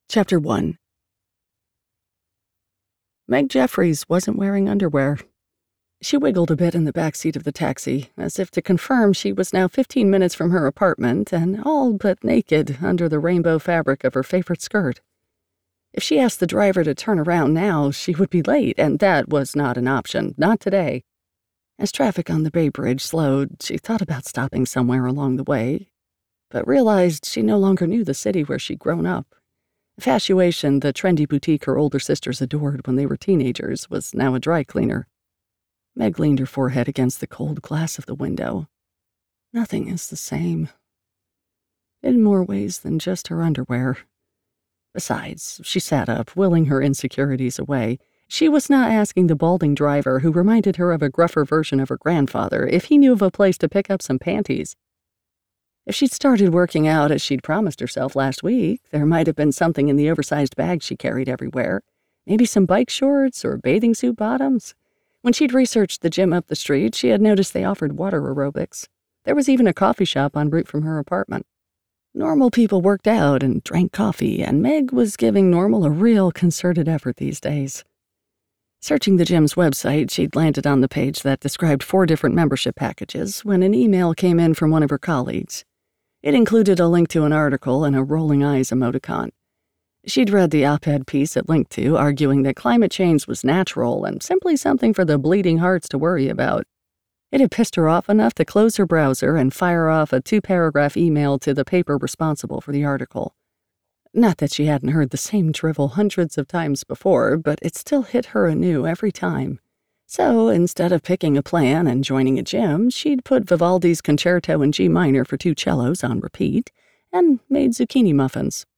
Chapter 1. Meg Jeffries wasn't wearing underwear. She wiggled a bit in the back seat of the taxi, as if to confirm she was now 15 minutes from her apartment and all but naked under the rainbow fabric of her favorite skirt. If she asked the driver to turn around now, she would be late, and that was not an option, not today. As traffic on the Bay Bridge slowed, she thought about stopping somewhere along the way, but realized she no longer knew the city where she'd grown up. Fatuation, the trendy boutique her older sisters adored when they were teenagers, was now a dry cleaner. Meg leaned her forehead against the cold glass of the window. Nothing is the same. In more ways than just her underwear. Besides, she sat up, willing her insecurities away. She was not asking the balding driver, who reminded her of a gruffer version of her grandfather, if he knew of a place to pick up some panties. If she'd started working out as she'd promised herself last week, there might have been something in the oversized bag she carried everywhere. Maybe some bike shorts or bathing suit bottoms. When she'd researched the gym up the street, she had noticed they offered water aerobics. There was even a coffee shop en route from her apartment. Normal people worked out and drank coffee, and Meg was giving normal a real concerted effort these days. Searching the gym's website, she'd landed on the page that described 4 different membership packages when an email came in from one of her colleagues. It included a link to an article and a rolling eyes emoticon. She'd read the op-ed piece it linked to, arguing that climate change was natural and simply something for the bleeding hearts to worry about. It had pissed her off enough to close her browser and fire off a 2-paragraph email to the paper responsible for the article. Not that she hadn't heard the same drivel hundreds of times before, but it still hit her anew every time. So, instead of picking a plan and joining a gym, she'd put Vivaldi's Concerto in G minor for 2 cellos on repeat and made zucchini muffins.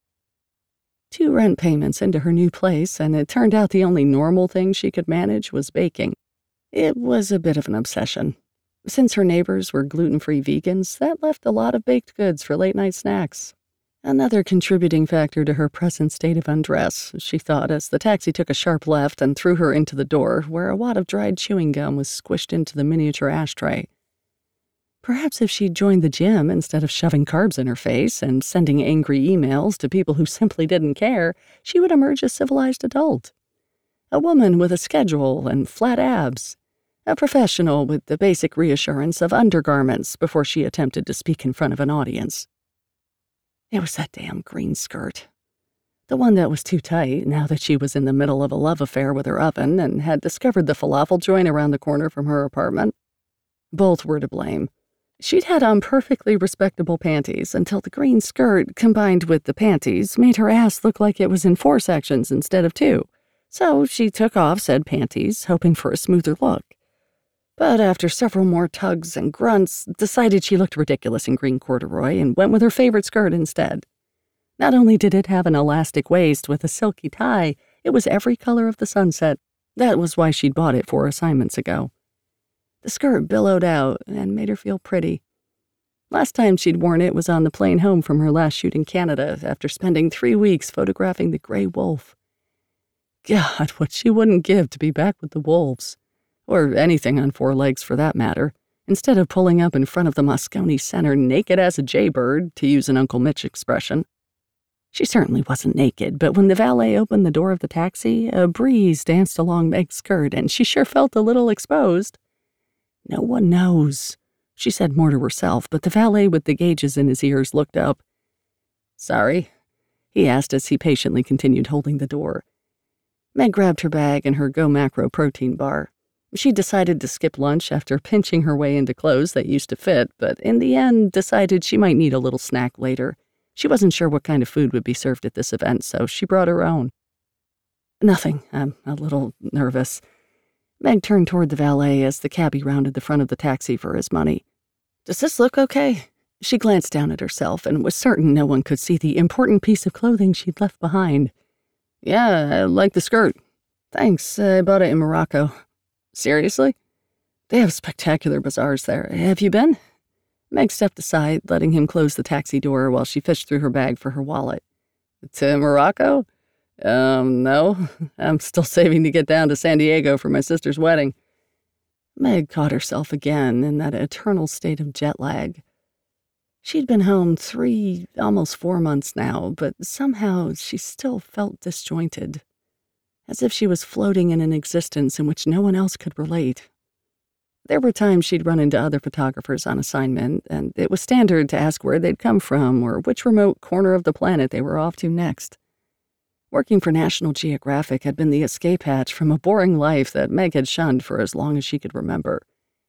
2 rent payments into her new place, and it turned out the only normal thing she could manage was baking. It was a bit of an obsession. Since her neighbors were gluten-free vegans, that left a lot of baked goods for late-night snacks. Another contributing factor to her present state of undress, she thought, as the taxi took a sharp left and threw her into the door, where a wad of dried chewing gum was squished into the miniature ashtray. Perhaps if she'd joined the gym instead of shoving carbs in her face and sending angry emails to people who simply didn't care, she would emerge a civilized adult. A woman with a schedule and flat abs. A professional with the basic reassurance of undergarments before she attempted to speak in front of an audience. It was that damn green skirt. The one that was too tight now that she was in the middle of a love affair with her oven and had discovered the falafel joint around the corner from her apartment. Both were to blame. She'd had on perfectly respectable panties until the green skirt, combined with the panties, made her ass look like it was in 4 sections instead of 2. So she took off said panties, hoping for a smoother look. But after several more tugs and grunts, decided she looked ridiculous in green corduroy and went with her favorite skirt instead. Not only did it have an elastic waist with a silky tie, it was every color of the sunset. That was why she'd bought it 4 assignments ago. The skirt billowed out and made her feel pretty. Last time she'd worn it was on the plane home from her last shoot in Canada after spending 3 weeks photographing the gray wolf. God, what she wouldn't give to be back with the wolves. Or anything on 4 legs for that matter, instead of pulling up in front of the Moscone Center naked as a jaybird, to use an Uncle Mitch expression. She certainly wasn't naked, but when the valet opened the door of the taxi, a breeze danced along Meg's skirt, and she sure felt a little exposed. No one knows, she said more to herself, but the valet with the gauges in his ears looked up. Sorry? He asked as he patiently continued holding the door. Meg grabbed her bag and her Go Macro protein bar. She decided to skip lunch after pinching her way into clothes that used to fit, but in the end decided she might need a little snack later. She wasn't sure what kind of food would be served at this event, so she brought her own. Nothing. I'm a little nervous. Meg turned toward the valet as the cabbie rounded the front of the taxi for his money. Does this look okay? She glanced down at herself and was certain no one could see the important piece of clothing she'd left behind. Yeah, I like the skirt. Thanks, I bought it in Morocco. Seriously? They have spectacular bazaars there. Have you been? Meg stepped aside, letting him close the taxi door while she fished through her bag for her wallet. To Morocco? No. I'm still saving to get down to San Diego for my sister's wedding. Meg caught herself again in that eternal state of jet lag. She'd been home 3, almost 4 months now, but somehow she still felt disjointed, as if she was floating in an existence in which no one else could relate. There were times she'd run into other photographers on assignment, and it was standard to ask where they'd come from or which remote corner of the planet they were off to next. Working for National Geographic had been the escape hatch from a boring life that Meg had shunned for as long as she could remember.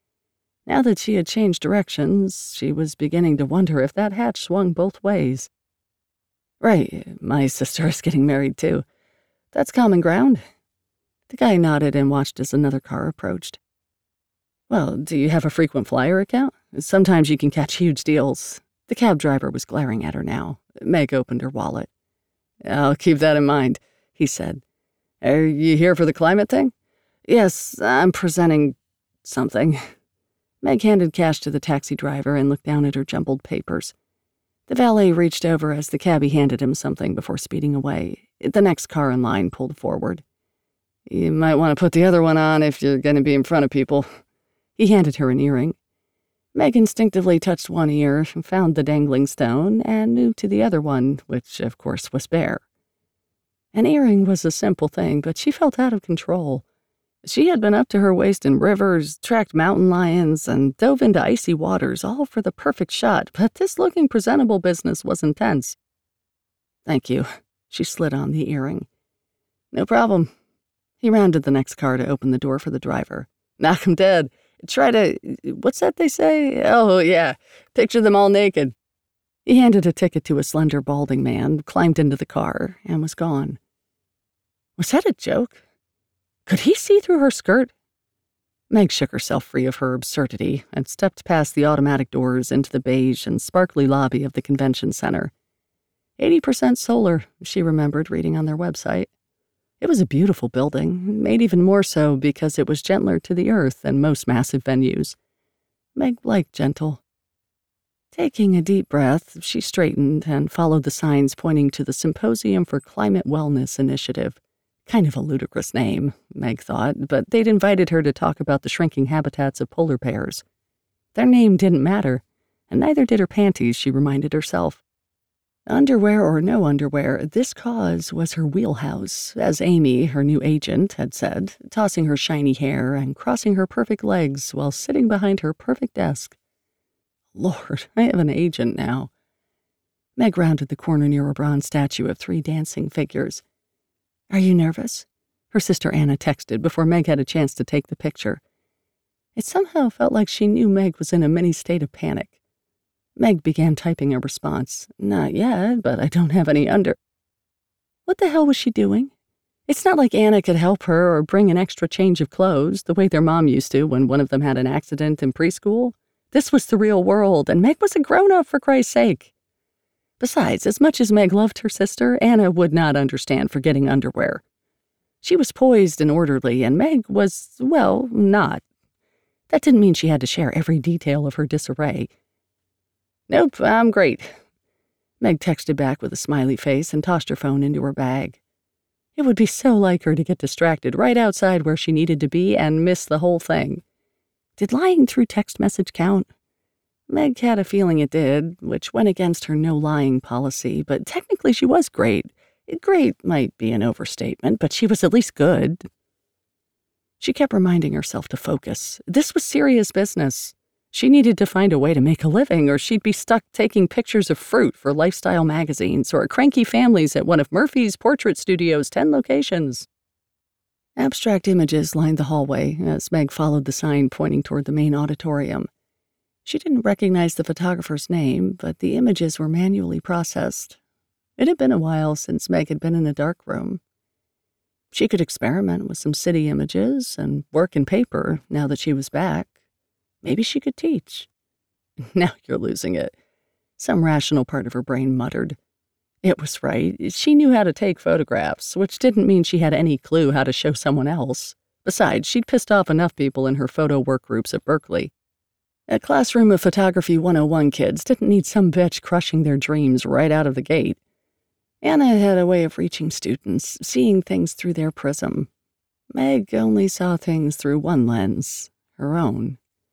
Now that she had changed directions, she was beginning to wonder if that hatch swung both ways. Right, my sister is getting married too. That's common ground. The guy nodded and watched as another car approached. Well, do you have a frequent flyer account? Sometimes you can catch huge deals. The cab driver was glaring at her now. Meg opened her wallet. I'll keep that in mind, he said. Are you here for the climate thing? Yes, I'm presenting something. Meg handed cash to the taxi driver and looked down at her jumbled papers. The valet reached over as the cabbie handed him something before speeding away. The next car in line pulled forward. You might want to put the other one on if you're going to be in front of people. He handed her an earring. Meg instinctively touched one ear, found the dangling stone, and moved to the other one, which, of course, was bare. An earring was a simple thing, but she felt out of control. She had been up to her waist in rivers, tracked mountain lions, and dove into icy waters, all for the perfect shot, but this looking presentable business was intense. Thank you. She slid on the earring. No problem. He rounded the next car to open the door for the driver. Knock 'em dead. Try to, what's that they say? Oh, yeah, picture them all naked. He handed a ticket to a slender, balding man, climbed into the car, and was gone. Was that a joke? Could he see through her skirt? Meg shook herself free of her absurdity and stepped past the automatic doors into the beige and sparkly lobby of the convention center. 80% solar, she remembered reading on their website. It was a beautiful building, made even more so because it was gentler to the earth than most massive venues. Meg liked gentle. Taking a deep breath, she straightened and followed the signs pointing to the Symposium for Climate Wellness Initiative. Kind of a ludicrous name, Meg thought, but they'd invited her to talk about the shrinking habitats of polar bears. Their name didn't matter, and neither did her panties, she reminded herself. Underwear or no underwear, this cause was her wheelhouse, as Amy, her new agent, had said, tossing her shiny hair and crossing her perfect legs while sitting behind her perfect desk. Lord, I have an agent now. Meg rounded the corner near a bronze statue of 3 dancing figures. Are you nervous? Her sister Anna texted before Meg had a chance to take the picture. It somehow felt like she knew Meg was in a mini state of panic. Meg began typing a response. Not yet, but I don't have any under... What the hell was she doing? It's not like Anna could help her or bring an extra change of clothes the way their mom used to when one of them had an accident in preschool. This was the real world, and Meg was a grown-up for Christ's sake. Besides, as much as Meg loved her sister, Anna would not understand forgetting underwear. She was poised and orderly, and Meg was, well, not. That didn't mean she had to share every detail of her disarray. Nope, I'm great. Meg texted back with a smiley face and tossed her phone into her bag. It would be so like her to get distracted right outside where she needed to be and miss the whole thing. Did lying through text message count? Meg had a feeling it did, which went against her no-lying policy, but technically she was great. Great might be an overstatement, but she was at least good. She kept reminding herself to focus. This was serious business. She needed to find a way to make a living, or she'd be stuck taking pictures of fruit for lifestyle magazines or cranky families at one of Murphy's Portrait Studio's 10 locations. Abstract images lined the hallway as Meg followed the sign pointing toward the main auditorium. She didn't recognize the photographer's name, but the images were manually processed. It had been a while since Meg had been in a dark room. She could experiment with some city images and work in paper now that she was back. Maybe she could teach. Now you're losing it, some rational part of her brain muttered. It was right. She knew how to take photographs, which didn't mean she had any clue how to show someone else. Besides, she'd pissed off enough people in her photo work groups at Berkeley. A classroom of Photography 101 kids didn't need some bitch crushing their dreams right out of the gate. Anna had a way of reaching students, seeing things through their prism. Meg only saw things through one lens, her own.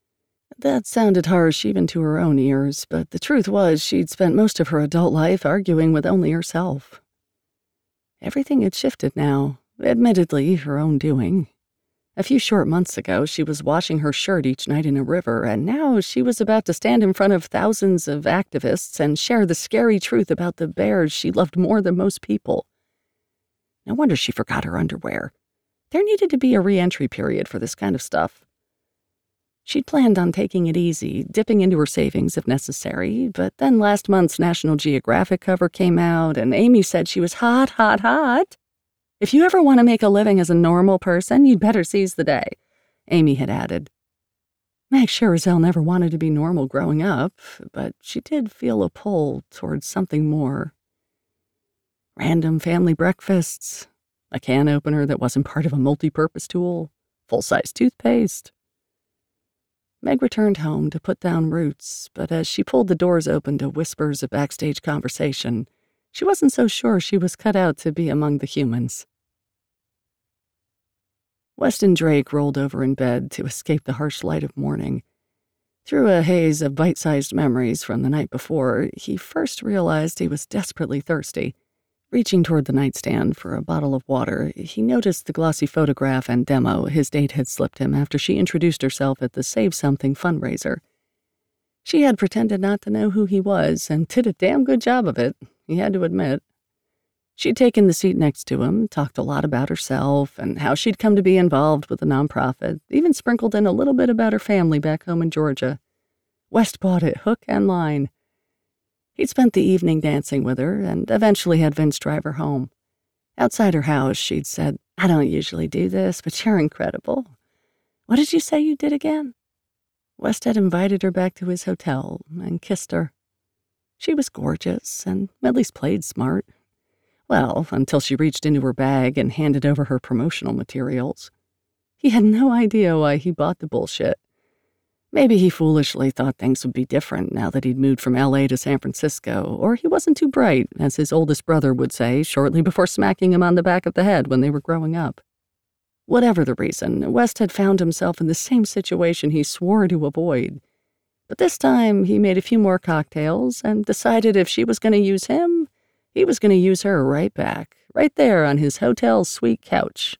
That sounded harsh even to her own ears, but the truth was she'd spent most of her adult life arguing with only herself. Everything had shifted now, admittedly her own doing. A few short months ago, she was washing her shirt each night in a river, and now she was about to stand in front of thousands of activists and share the scary truth about the bears she loved more than most people. No wonder she forgot her underwear. There needed to be a re-entry period for this kind of stuff. She'd planned on taking it easy, dipping into her savings if necessary, but then last month's National Geographic cover came out, and Amy said she was hot, hot, hot. If you ever want to make a living as a normal person, you'd better seize the day, Amy had added. Meg sure as hell never wanted to be normal growing up, but she did feel a pull towards something more. Random family breakfasts, a can opener that wasn't part of a multi-purpose tool, full-size toothpaste. Meg returned home to put down roots, but as she pulled the doors open to whispers of backstage conversation, she wasn't so sure she was cut out to be among the humans. Weston Drake rolled over in bed to escape the harsh light of morning. Through a haze of bite-sized memories from the night before, he first realized he was desperately thirsty. Reaching toward the nightstand for a bottle of water, he noticed the glossy photograph and demo his date had slipped him after she introduced herself at the Save Something fundraiser. She had pretended not to know who he was and did a damn good job of it, he had to admit. She'd taken the seat next to him, talked a lot about herself and how she'd come to be involved with the nonprofit, even sprinkled in a little bit about her family back home in Georgia. West bought it hook and line. He'd spent the evening dancing with her and eventually had Vince drive her home. Outside her house, she'd said, "I don't usually do this, but you're incredible. What did you say you did again?" West had invited her back to his hotel and kissed her. She was gorgeous and at least played smart. Well, until she reached into her bag and handed over her promotional materials. He had no idea why he bought the bullshit. Maybe he foolishly thought things would be different now that he'd moved from LA to San Francisco, or he wasn't too bright, as his oldest brother would say shortly before smacking him on the back of the head when they were growing up. Whatever the reason, West had found himself in the same situation he swore to avoid. But this time, he made a few more cocktails and decided if she was going to use him, he was going to use her right back, right there on his hotel suite couch.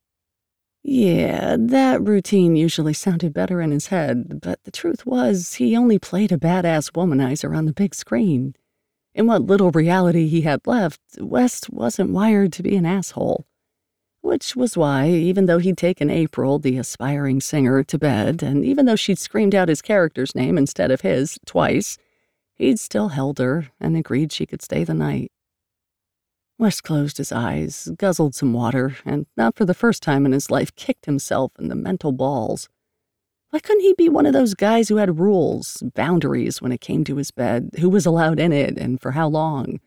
Yeah, that routine usually sounded better in his head, but the truth was he only played a badass womanizer on the big screen. In what little reality he had left, West wasn't wired to be an asshole. Which was why, even though he'd taken April, the aspiring singer, to bed, and even though she'd screamed out his character's name instead of his, twice, he'd still held her and agreed she could stay the night. West closed his eyes, guzzled some water, and not for the first time in his life kicked himself in the mental balls. Why couldn't he be one of those guys who had rules, boundaries when it came to his bed, who was allowed in it, and for how long?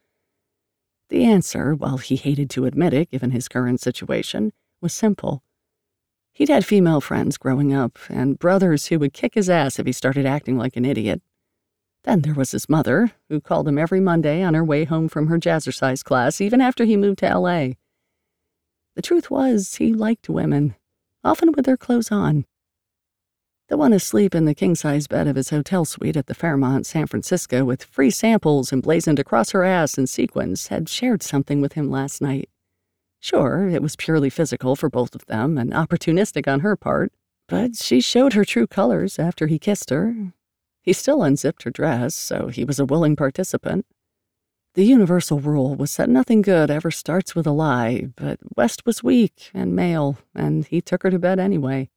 The answer, while he hated to admit it given his current situation, was simple. He'd had female friends growing up, and brothers who would kick his ass if he started acting like an idiot. Then there was his mother, who called him every Monday on her way home from her jazzercise class, even after he moved to L.A. The truth was, he liked women, often with their clothes on. The one asleep in the king-size bed of his hotel suite at the Fairmont, San Francisco, with free samples emblazoned across her ass in sequins, had shared something with him last night. Sure, it was purely physical for both of them and opportunistic on her part, but she showed her true colors after he kissed her. He still unzipped her dress, so he was a willing participant. The universal rule was that nothing good ever starts with a lie, but West was weak and male, and he took her to bed anyway.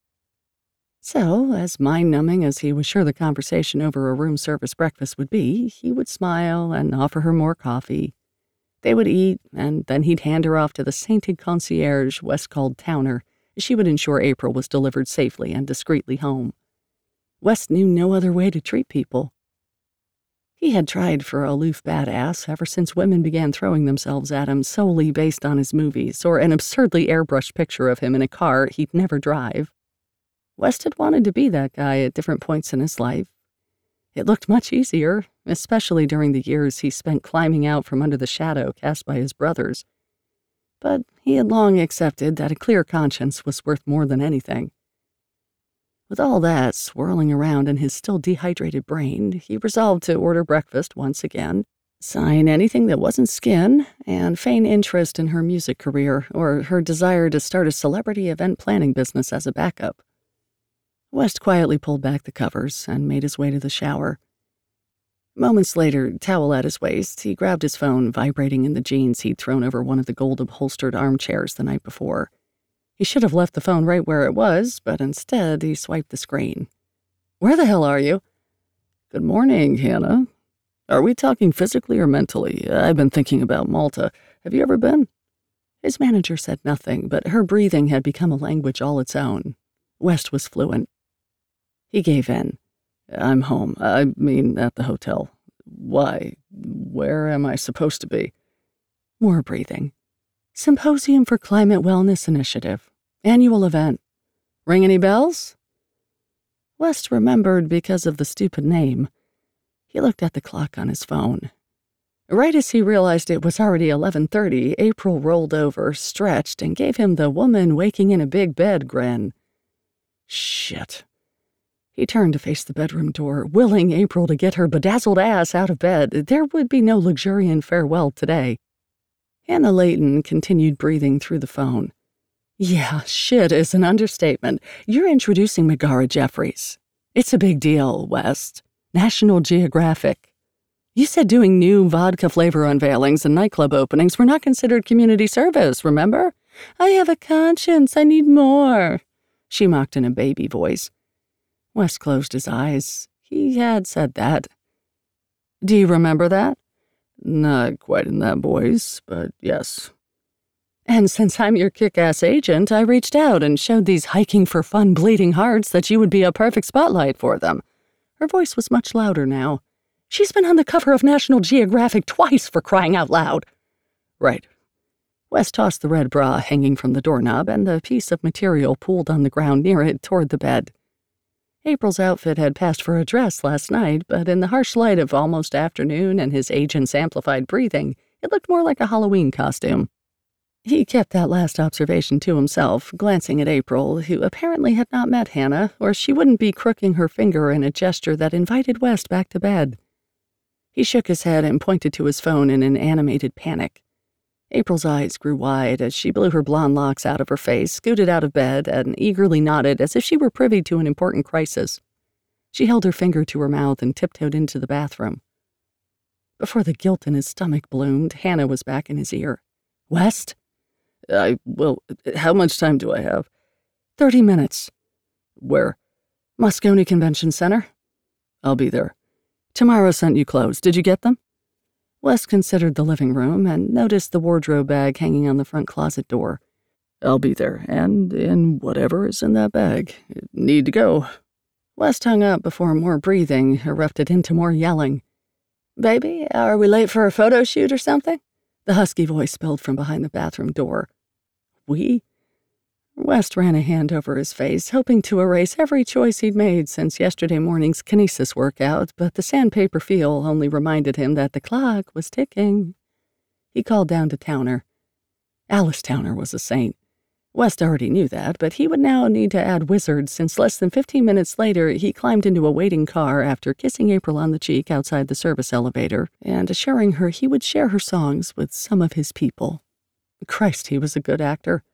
So, as mind-numbing as he was sure the conversation over a room service breakfast would be, he would smile and offer her more coffee. They would eat, and then he'd hand her off to the sainted concierge West called Towner. She would ensure April was delivered safely and discreetly home. West knew no other way to treat people. He had tried for a aloof badass ever since women began throwing themselves at him solely based on his movies or an absurdly airbrushed picture of him in a car he'd never drive. West had wanted to be that guy at different points in his life. It looked much easier, especially during the years he spent climbing out from under the shadow cast by his brothers. But he had long accepted that a clear conscience was worth more than anything. With all that swirling around in his still dehydrated brain, he resolved to order breakfast once again, sign anything that wasn't skin, and feign interest in her music career or her desire to start a celebrity event planning business as a backup. West quietly pulled back the covers and made his way to the shower. Moments later, towel at his waist, he grabbed his phone, vibrating in the jeans he'd thrown over one of the gold-upholstered armchairs the night before. He should have left the phone right where it was, but instead he swiped the screen. "Where the hell are you?" "Good morning, Hannah. Are we talking physically or mentally? I've been thinking about Malta. Have you ever been?" His manager said nothing, but her breathing had become a language all its own. West was fluent. He gave in. "I'm home. I mean, at the hotel. Why? Where am I supposed to be?" More breathing. "Symposium for Climate Wellness Initiative. Annual event. Ring any bells?" West remembered because of the stupid name. He looked at the clock on his phone. Right as he realized it was already 11:30, April rolled over, stretched, and gave him the woman waking in a big bed grin. Shit. He turned to face the bedroom door, willing April to get her bedazzled ass out of bed. There would be no luxuriant farewell today. Hannah Layton continued breathing through the phone. "Yeah, shit is an understatement. You're introducing Megara Jeffries. It's a big deal, West. National Geographic. You said doing new vodka flavor unveilings and nightclub openings were not considered community service, remember? I have a conscience. I need more," she mocked in a baby voice. West closed his eyes. He had said that. "Do you remember that?" "Not quite in that voice, but yes." "And since I'm your kick-ass agent, I reached out and showed these hiking for fun bleeding hearts that you would be a perfect spotlight for them." Her voice was much louder now. "She's been on the cover of National Geographic twice, for crying out loud." "Right." West tossed the red bra hanging from the doorknob and the piece of material pooled on the ground near it toward the bed. April's outfit had passed for a dress last night, but in the harsh light of almost afternoon and his agent's amplified breathing, it looked more like a Halloween costume. He kept that last observation to himself, glancing at April, who apparently had not met Hannah, or she wouldn't be crooking her finger in a gesture that invited West back to bed. He shook his head and pointed to his phone in an animated panic. April's eyes grew wide as she blew her blonde locks out of her face, scooted out of bed, and eagerly nodded as if she were privy to an important crisis. She held her finger to her mouth and tiptoed into the bathroom. Before the guilt in his stomach bloomed, Hannah was back in his ear. "West?" How much time do I have?" 30 minutes. "Where?" "Moscone Convention Center." "I'll be there. Tomorrow sent you clothes. Did you get them?" West considered the living room and noticed the wardrobe bag hanging on the front closet door. "I'll be there, and in whatever is in that bag. Need to go." West hung up before more breathing erupted into more yelling. "Baby, are we late for a photo shoot or something?" The husky voice spilled from behind the bathroom door. "We?" West ran a hand over his face, hoping to erase every choice he'd made since yesterday morning's kinesis workout, but the sandpaper feel only reminded him that the clock was ticking. He called down to Towner. Alice Towner was a saint. West already knew that, but he would now need to add wizard since less than 15 minutes later he climbed into a waiting car after kissing April on the cheek outside the service elevator and assuring her he would share her songs with some of his people. Christ, he was a good actor.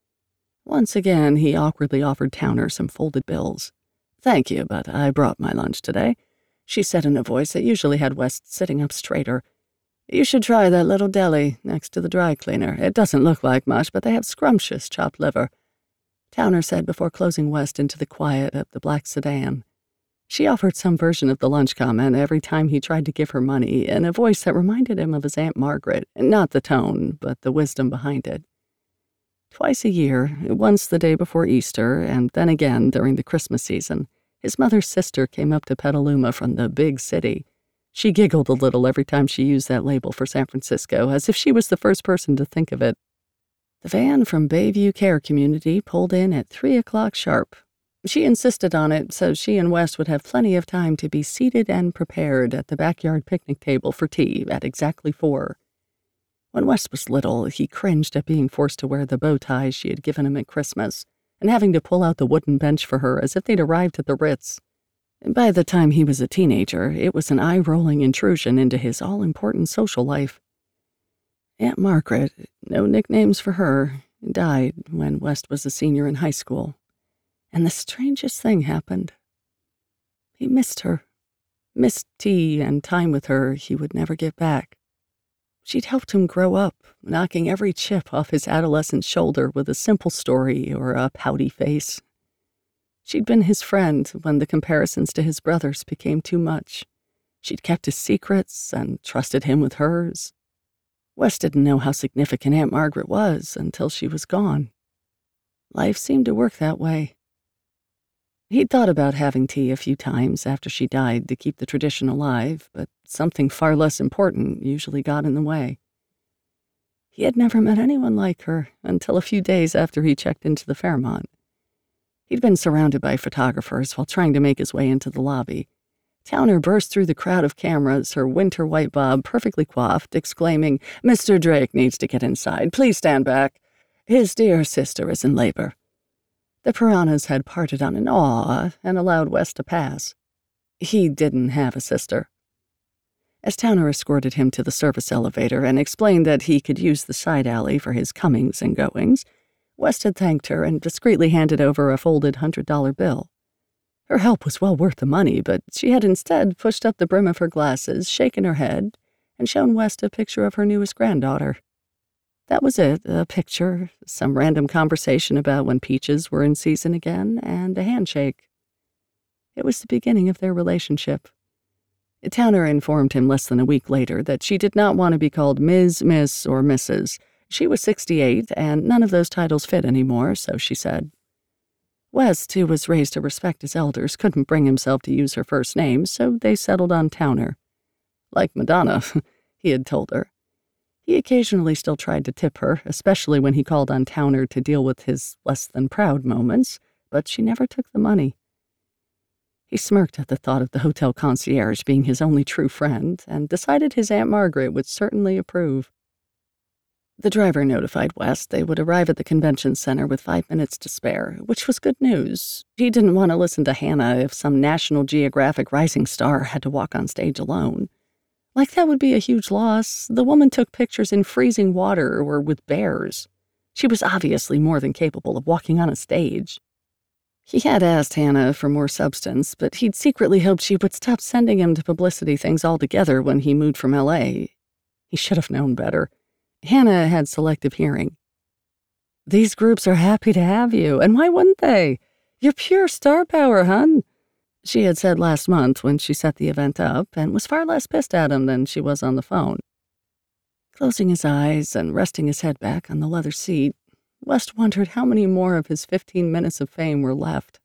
Once again, he awkwardly offered Towner some folded bills. "Thank you, but I brought my lunch today," she said in a voice that usually had West sitting up straighter. "You should try that little deli next to the dry cleaner. It doesn't look like much, but they have scrumptious chopped liver," Towner said before closing West into the quiet of the black sedan. She offered some version of the lunch comment every time he tried to give her money in a voice that reminded him of his Aunt Margaret, not the tone, but the wisdom behind it. Twice a year, once the day before Easter, and then again during the Christmas season, his mother's sister came up to Petaluma from the big city. She giggled a little every time she used that label for San Francisco, as if she was the first person to think of it. The van from Bayview Care Community pulled in at 3 o'clock sharp. She insisted on it so she and West would have plenty of time to be seated and prepared at the backyard picnic table for tea at exactly 4. When West was little, he cringed at being forced to wear the bow tie she had given him at Christmas, and having to pull out the wooden bench for her as if they'd arrived at the Ritz. And by the time he was a teenager, it was an eye-rolling intrusion into his all-important social life. Aunt Margaret, no nicknames for her, died when West was a senior in high school. And the strangest thing happened. He missed her. Missed tea and time with her he would never get back. She'd helped him grow up, knocking every chip off his adolescent shoulder with a simple story or a pouty face. She'd been his friend when the comparisons to his brothers became too much. She'd kept his secrets and trusted him with hers. Wes didn't know how significant Aunt Margaret was until she was gone. Life seemed to work that way. He'd thought about having tea a few times after she died to keep the tradition alive, but something far less important usually got in the way. He had never met anyone like her until a few days after he checked into the Fairmont. He'd been surrounded by photographers while trying to make his way into the lobby. Towner burst through the crowd of cameras, her winter white bob perfectly coiffed, exclaiming, "Mr. Drake needs to get inside. Please stand back. His dear sister is in labor." The piranhas had parted on an awe and allowed West to pass. He didn't have a sister. As Towner escorted him to the service elevator and explained that he could use the side alley for his comings and goings, West had thanked her and discreetly handed over a folded $100 bill. Her help was well worth the money, but she had instead pushed up the brim of her glasses, shaken her head, and shown West a picture of her newest granddaughter. That was it, a picture, some random conversation about when peaches were in season again, and a handshake. It was the beginning of their relationship. Towner informed him less than a week later that she did not want to be called Ms., Miss, or Mrs. She was 68, and none of those titles fit anymore, so she said. West, who was raised to respect his elders, couldn't bring himself to use her first name, so they settled on Towner. Like Madonna, he had told her. He occasionally still tried to tip her, especially when he called on Towner to deal with his less-than-proud moments, but she never took the money. He smirked at the thought of the hotel concierge being his only true friend and decided his Aunt Margaret would certainly approve. The driver notified West they would arrive at the convention center with 5 minutes to spare, which was good news. He didn't want to listen to Hannah if some National Geographic rising star had to walk on stage alone. Like that would be a huge loss. The woman took pictures in freezing water or with bears. She was obviously more than capable of walking on a stage. He had asked Hannah for more substance, but he'd secretly hoped she would stop sending him to publicity things altogether when he moved from L.A. He should have known better. Hannah had selective hearing. "These groups are happy to have you, and why wouldn't they? You're pure star power, hun," she had said last month when she set the event up, and was far less pissed at him than she was on the phone. Closing his eyes and resting his head back on the leather seat, West wondered how many more of his 15 minutes of fame were left.